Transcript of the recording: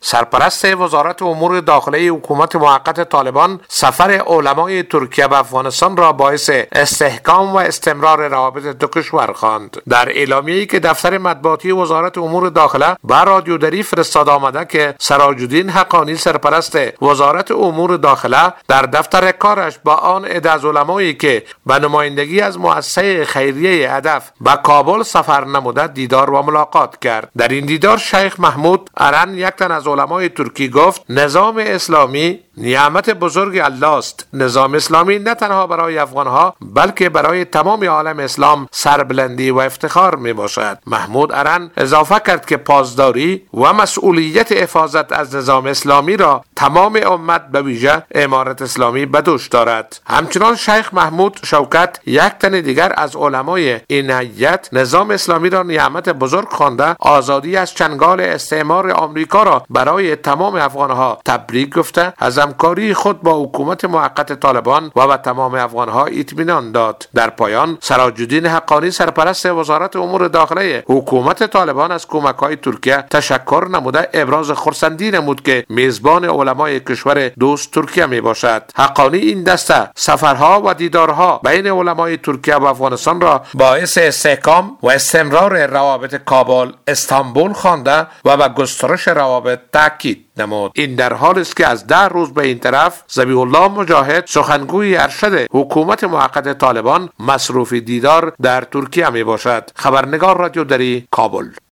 سرپرست وزارت امور داخلی حکومت موقت طالبان سفر علمای ترکیه به افغانستان را باعث استحکام و استمرار روابط دو کشور خواند. در اعلامیه‌ای که دفتر مطبوعاتی وزارت امور داخله به رادیودری فرستاده آمده که سراج الدین حقانی سرپرست وزارت امور داخله در دفتر کارش با آن عده از علمایی که به نمایندگی از مؤسسه خیریه هدف به کابل سفر نموده دیدار و ملاقات کرد. در این دیدار شیخ محمود ارن، یک تن از علمای ترکی، گفت نظام اسلامی نعمت بزرگ الله است. نظام اسلامی نه تنها برای افغانها بلکه برای تمام عالم اسلام سربلندی و افتخار می باشد. محمود ارن اضافه کرد که پاسداری و مسئولیت حفاظت از نظام اسلامی را تمام امت به ویژه امارت اسلامی به دوش دارد. همچنان شیخ محمود شوکت، یک تن دیگر از علمای این هیئت، نظام اسلامی را نعمت بزرگ خوانده آزادی از چنگال استعمار آمریکا را برای تمام افغانها تبریک گفته از همکاری خود با حکومت موقت طالبان و به تمام افغانها اطمینان داد. در پایان سراج الدین حقانی سرپرست وزارت امور داخلی حکومت طالبان از کمک‌های ترکیه تشکر نموده ابراز خرسندی نمود که میزبان علمای کشور دوست ترکیه می باشد. حقانی این دسته سفرها و دیدارها بین علمای ترکیه و افغانستان را باعث استحکام و استمرار روابط کابل استانبول خوانده و به گسترش روابط تاکید نمود. این در حالی است که از 10 روز به این طرف ذبیح الله مجاهد، سخنگوی ارشد حکومت موقت طالبان، مصروف دیدار در ترکیه می باشد. خبرنگار رادیودری، کابل.